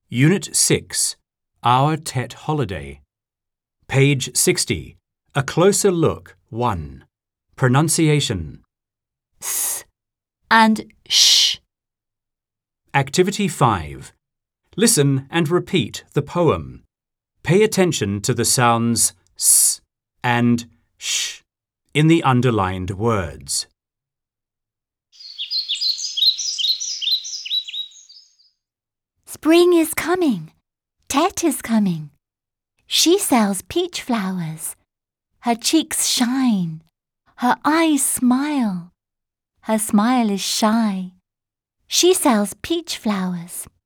Unit 6, Our Tet Holiday. Page 60, A Closer Look 1. Pronunciation. S and sh. Activity 5. Listen and repeat the poem. Pay attention to the sounds s and sh in the underlined words. Spring is coming. Tet is coming. She sells peach flowers. Her cheeks shine. Her eyes smile. Her smile is shy. She sells peach flowers.